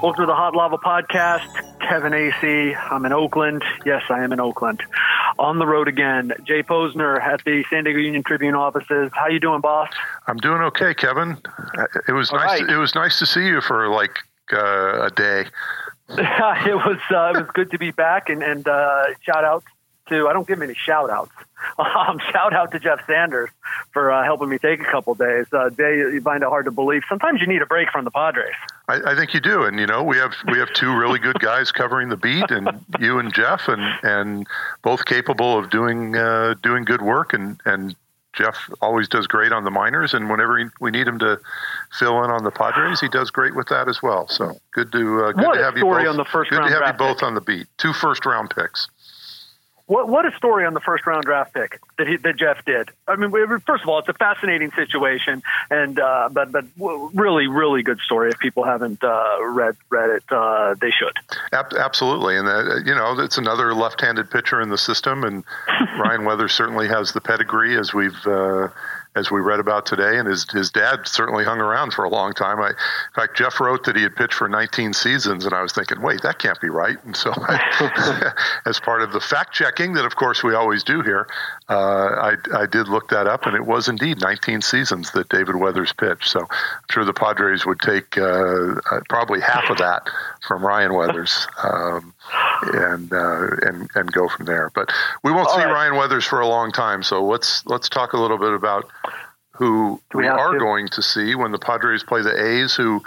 Welcome to the Hot Lava Podcast. Kevin AC. I'm in Oakland. Yes, I am in Oakland. On the road again. Jay Posner at the San Diego Union Tribune offices. How you doing, boss? I'm doing okay, Kevin. It was All nice. right. It was nice to see you for like a day. It was good to be back, and shout out to, I don't give many shout outs. Shout out to Jeff Sanders for helping me take a couple days. Jay, you find it hard to believe. Sometimes you need a break from the Padres. I think you do, and you know we have two really good guys covering the beat, and you and Jeff, and both capable of doing good work, and Jeff always does great on the minors, and whenever we need him to fill in on the Padres, he does great with that as well. So good to have you both on the first good round to have you draft both pick. on the beat. 2 first-round picks. What a story on the first round draft pick that Jeff did. I mean, first of all, it's a fascinating situation, and but really, really good story. If people haven't read it, they should. Absolutely, and it's another left-handed pitcher in the system, and Ryan Weathers certainly has the pedigree, as we read about today, and his dad certainly hung around for a long time. In fact, Jeff wrote that he had pitched for 19 seasons, and I was thinking, wait, that can't be right. And so as part of the fact-checking that, of course, we always do here, I did look that up, and it was indeed 19 seasons that David Weathers pitched. So I'm sure the Padres would take probably half of that from Ryan Weathers and go from there. But we won't see Ryan Weathers for a long time, so let's talk a little bit about who we are going to see when the Padres play the A's, who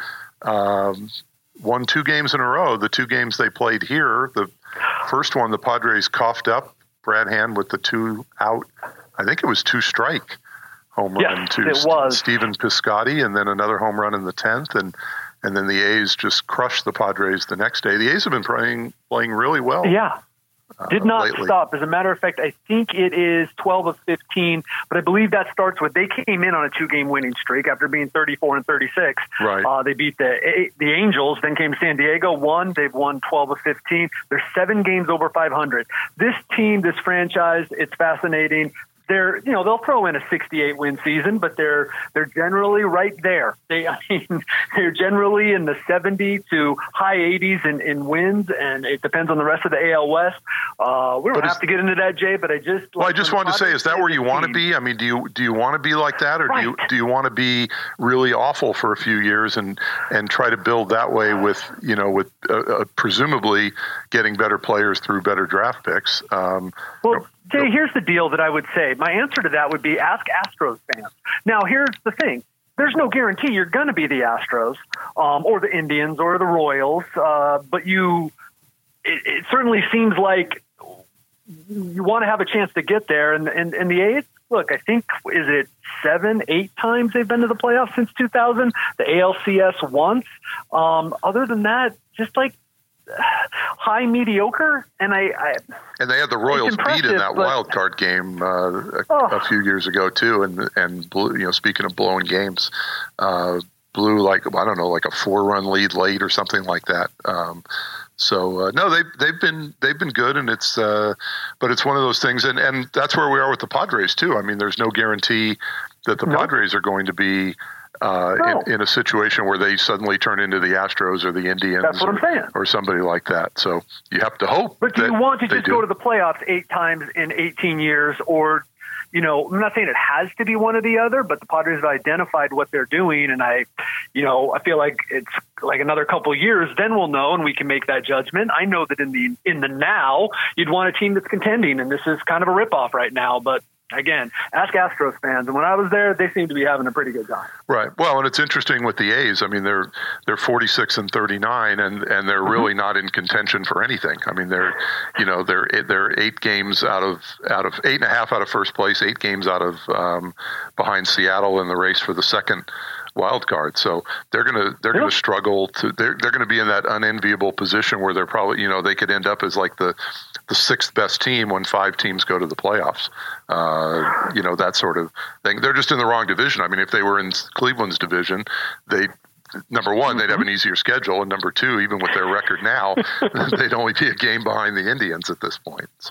won 2 games in a row. The 2 games they played here, the first one the Padres coughed up Brad Hand with the 2 out. I think it was 2 strike home run to Stephen Piscotty, and then another home run in the 10th, and then the A's just crushed the Padres the next day. The A's have been playing really well. Yeah. Did not lately. stop. As a matter of fact, I think it is 12 of 15, but I believe that starts with they came in on a 2-game winning streak after being 34 and 36. Right. They beat the Angels, then came San Diego, won. They've won 12 of 15. They're 7 games over 500. This team, this franchise, it's fascinating. They'll throw in a 68-win season, but they're generally right there. They're generally in the 70 to high 80s in wins, and it depends on the rest of the AL West. We don't have to get into that, Jay, but I just wanted to say, is that where you want to be? I mean, do you want to be like that, or do you want to be really awful for a few years and try to build that way with presumably getting better players through better draft picks? Jay, here's the deal that I would say. My answer to that would be ask Astros fans. Now, here's the thing. There's no guarantee you're going to be the Astros or the Indians or the Royals, but it certainly seems like you want to have a chance to get there. And the A's, look, I think, is it 7, 8 times they've been to the playoffs since 2000? The ALCS once. Other than that, just like high mediocre, and they had the Royals beat in that wild card game a few years ago too, and blew, speaking of blowing games, blew like a 4-run lead late or something like that. No, they've been good, and but it's one of those things, and that's where we are with the Padres too. I mean, there's no guarantee that the Padres are going to be in a situation where they suddenly turn into the Astros or the Indians. That's what I'm saying. Or somebody like that. So you have to hope. But do you want to just go to the playoffs 8 times in 18 years, or, I'm not saying it has to be one or the other, but the Padres have identified what they're doing, and I feel like it's like another couple of years, then we'll know and we can make that judgment. I know that in the now, you'd want a team that's contending, and this is kind of a ripoff right now, but again, ask Astros fans. And when I was there, they seemed to be having a pretty good time. Right. Well, and it's interesting with the A's. I mean, they're 46 and 39, and they're really not in contention for anything. I mean, they're 8 games out of 8.5 out of first place, 8 games out of behind Seattle in the race for the second wild card. So they're gonna struggle to. They're gonna be in that unenviable position where they're probably they could end up as like the 6th best team when 5 teams go to the playoffs. That sort of thing. They're just in the wrong division. I mean, if they were in Cleveland's division, number one, they'd have an easier schedule, and number 2, even with their record now, they'd only be a game behind the Indians at this point. So.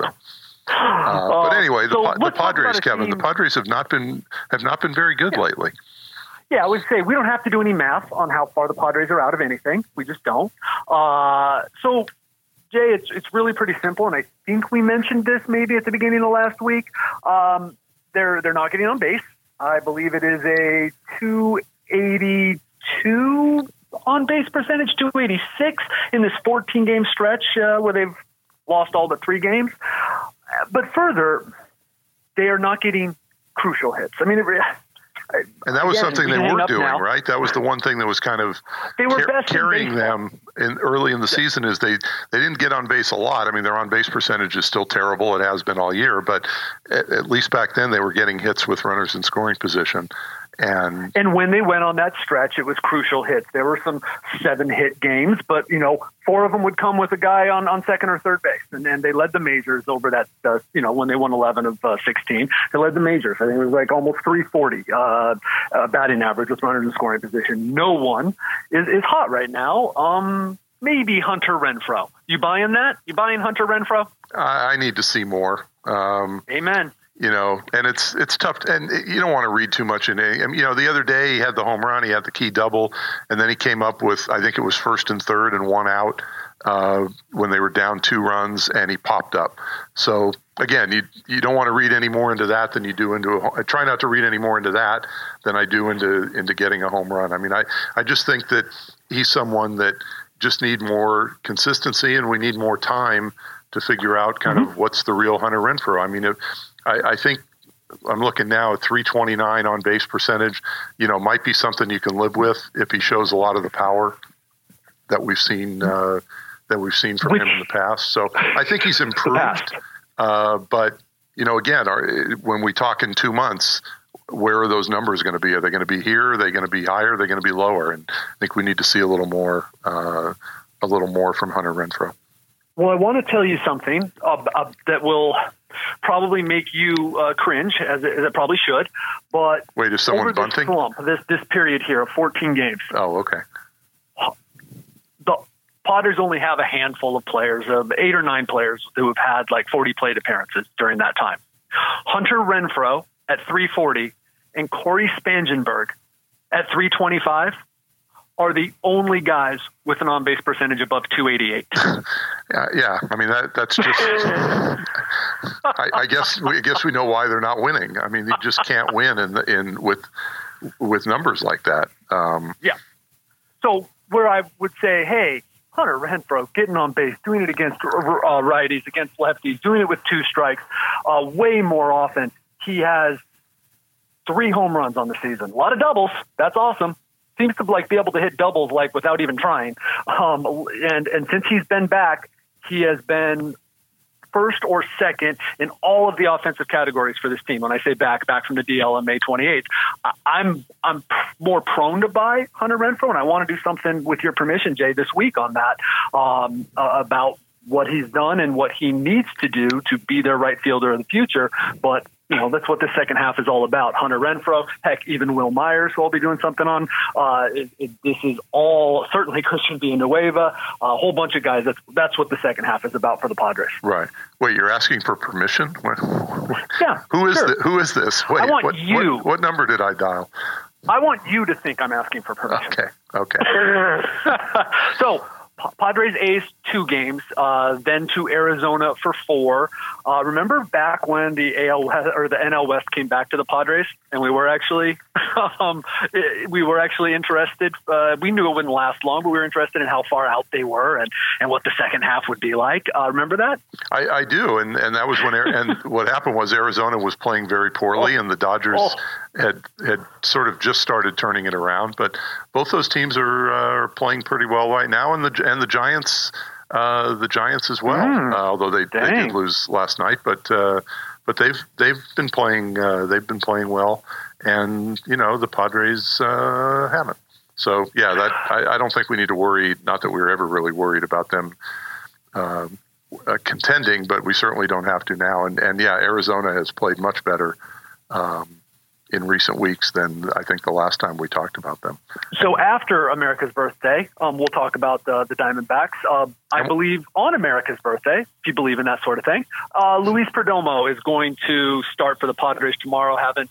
But anyway, the Padres, Kevin, the Padres have not been very good lately. Yeah, I would say we don't have to do any math on how far the Padres are out of anything. We just don't. So, Jay, it's really pretty simple, and I think we mentioned this maybe at the beginning of last week. They're not getting on base. I believe it is a 282 on base percentage, 286 in this 14-game stretch where they've lost all but 3 games. But further, they are not getting crucial hits. I mean, and that was something they were doing, right? That was the one thing that was kind of carrying them early in the season is they didn't get on base a lot. I mean, their on base percentage is still terrible. It has been all year, but at least back then they were getting hits with runners in scoring position. And when they went on that stretch, it was crucial hits. There were some 7-hit games, but 4 of them would come with a guy on second or third base, and they led the majors over that. When they won 11 of 16, they led the majors. I think it was like almost 340 batting average with runners in scoring position. No one is hot right now. Maybe Hunter Renfroe. You buying that? You buying Hunter Renfroe? I need to see more. Amen. And it's tough, and you don't want to read too much into it. The other day he had the home run, he had the key double, and then he came up with, I think it was first and third and 1 out when they were down 2 runs, and he popped up. So again, you don't want to read any more into that than you do into I try not to read any more into that than I do into getting a home run. I mean, I just think that he's someone that just need more consistency, and we need more time to figure out kind of what's the real Hunter Renfroe. I mean, I think I'm looking now at 329 on base percentage, might be something you can live with if he shows a lot of the power that we've seen from him in the past. So I think he's improved. But, again, when we talk in 2 months, where are those numbers going to be? Are they going to be here? Are they going to be higher? Are they going to be lower? And I think we need to see a little more from Hunter Renfroe. Well, I want to tell you something that will probably make you cringe, as it probably should. But wait, is someone bunting? This period here of 14 games. Oh, okay. The Padres only have a handful of players, 8 or 9 players who have had like 40 plate appearances during that time. Hunter Renfroe at 340 and Corey Spangenberg at 325 are the only guys with an on-base percentage above 288. Yeah. I mean, that's just. I guess we know why they're not winning. I mean, you just can't win with numbers like that. Yeah. So where I would say, hey, Hunter Renfroe getting on base, doing it against righties, against lefties, doing it with 2 strikes, way more often. He has 3 home runs on the season. A lot of doubles. That's awesome. Seems to be able to hit doubles without even trying. And since he's been back, he has been first or second in all of the offensive categories for this team. When I say back from the DL on May 28th, I'm more prone to buy Hunter Renfroe, and I want to do something with your permission, Jay, this week on that about what he's done and what he needs to do to be their right fielder of the future. But that's what the second half is all about. Hunter Renfroe, heck, even Will Myers, who I'll be doing something on. This is all certainly Christian Villanueva, a whole bunch of guys. That's what the second half is about for the Padres. Right. Wait, you're asking for permission? Yeah. Who is this? Wait, I want you. What number did I dial? I want you to think I'm asking for permission. Okay. So, Padres A's 2 games, then to Arizona for 4. Remember back when the AL or the NL West came back to the Padres, and we were actually interested. We knew it wouldn't last long, but we were interested in how far out they were and what the second half would be like. Remember that? I do, and that was when and what happened was Arizona was playing very poorly, and the Dodgers had sort of just started turning it around. But both those teams are playing pretty well right now, and the Giants as well. Although they did lose last night, but they've been playing well, and the Padres haven't. So yeah, I don't think we need to worry. Not that we were ever really worried about them contending, but we certainly don't have to now. And yeah, Arizona has played much better in recent weeks than I think the last time we talked about them. So after America's birthday, we'll talk about the Diamondbacks. I believe on America's birthday, if you believe in that sort of thing, Luis Perdomo is going to start for the Padres tomorrow, having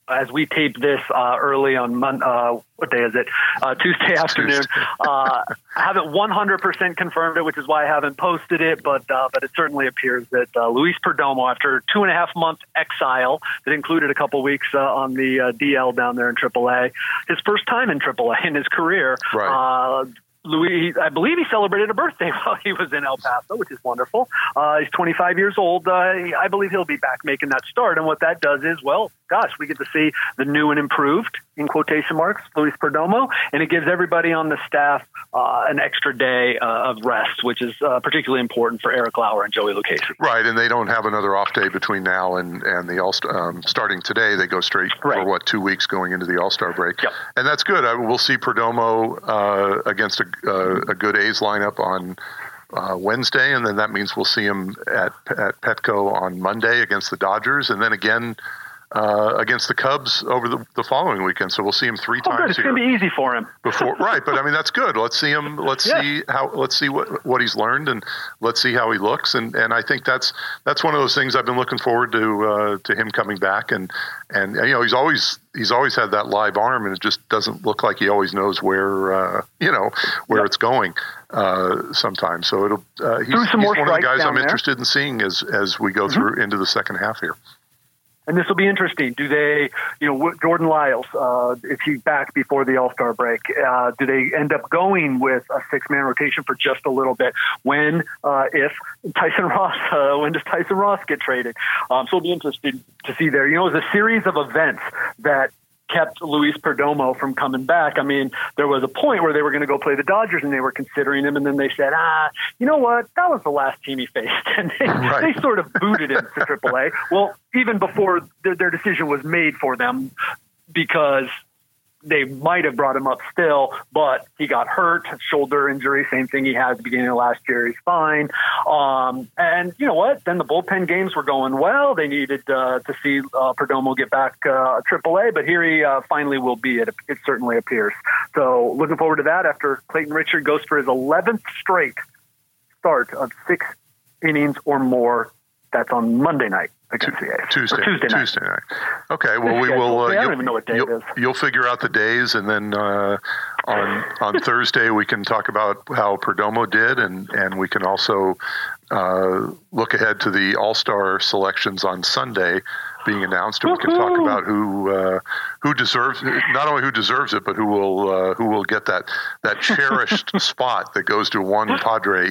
as we tape this early on what day is it? Tuesday afternoon. I haven't 100% confirmed it, which is why I haven't posted it, but it certainly appears that Luis Perdomo, after 2.5-month exile that included a couple weeks on the DL down there in AAA, his first time in AAA in his career. Right. Luis, I believe he celebrated a birthday while he was in El Paso, which is wonderful. He's 25 years old. I believe he'll be back making that start. And what that does is, well, gosh, we get to see the new and improved, in quotation marks, Luis Perdomo, and it gives everybody on the staff an extra day of rest, which is particularly important for Eric Lauer and Joey Lucchesi. Right, and they don't have another off day between now and the All-Star. Starting today, they go straight for 2 weeks going into the All-Star break. Yep. And that's good. We'll see Perdomo against a good A's lineup on Wednesday, and then that means we'll see him at Petco on Monday against the Dodgers, and then again against the Cubs over the following weekend. So we'll see him 3 times. Good. It's going to be easy for him. Right, but I mean that's good. Let's see him. Let's see what he's learned, and let's see how he looks. And I think that's one of those things I've been looking forward to him coming back. And you know he's always had that live arm, and it just doesn't look like he always knows where it's going. Sometimes, so he's one of the guys I'm interested in seeing as we go through into the second half here. And this will be interesting. Do they, Jordan Lyles, is he back before the All-Star break? Do they end up going with a 6-man rotation for just a little bit? When does Tyson Ross get traded? So it'll be interesting to see there. It was a series of events that kept Luis Perdomo from coming back. I mean, there was a point where they were going to go play the Dodgers and they were considering him, and then they said, you know what? That was the last team he faced. And they sort of booted him to AAA. Well, even before their decision was made for them, because they might have brought him up still, but he got hurt, shoulder injury, same thing he had at the beginning of last year. He's fine. And you know what? Then the bullpen games were going well. They needed to see Perdomo get back AAA, but here he finally will be. It certainly appears. So looking forward to that after Clayton Richard goes for his 11th straight start of 6 innings or more. That's on Monday night. Tuesday night. Okay, well, we will. I don't even know what day it is. You'll figure out the days, and then on Thursday we can talk about how Perdomo did, and we can also look ahead to the All-Star selections on Sunday being announced, and we can talk about who deserves not only who deserves it, but who will get that cherished spot that goes to one Padre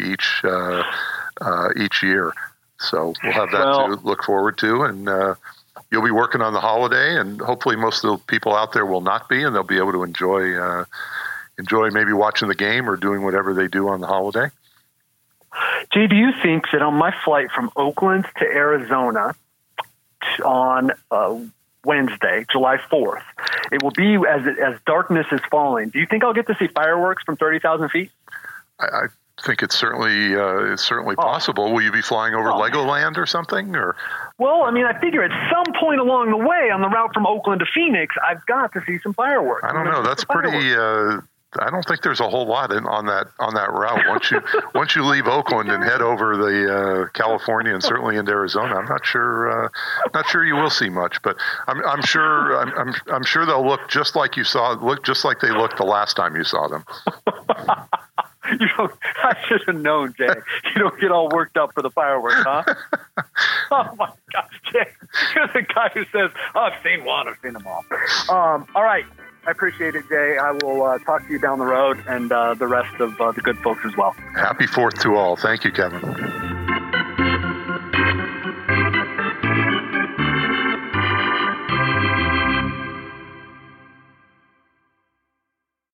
each year. So we'll have that to look forward to, and you'll be working on the holiday, and hopefully most of the people out there will not be, and they'll be able to enjoy maybe watching the game or doing whatever they do on the holiday. Jay, do you think that on my flight from Oakland to Arizona on Wednesday, July 4th, it will be as darkness is falling? Do you think I'll get to see fireworks from 30,000 feet? I think it's certainly possible. Will you be flying over Legoland or something? Or well, I mean, I figure at some point along the way on the route from Oakland to Phoenix, I've got to see some fireworks. I don't know. That's pretty. I don't think there's a whole lot on that route. Once you leave Oakland and head over the California and certainly into Arizona, I'm not sure you will see much. But I'm sure they'll look just like they looked the last time you saw them. I should have known, Jay. You don't get all worked up for the fireworks, huh? Oh, my gosh, Jay. You're the guy who says, I've seen one, I've seen them all. All right. I appreciate it, Jay. I will talk to you down the road and the rest of the good folks as well. Happy 4th to all. Thank you, Kevin.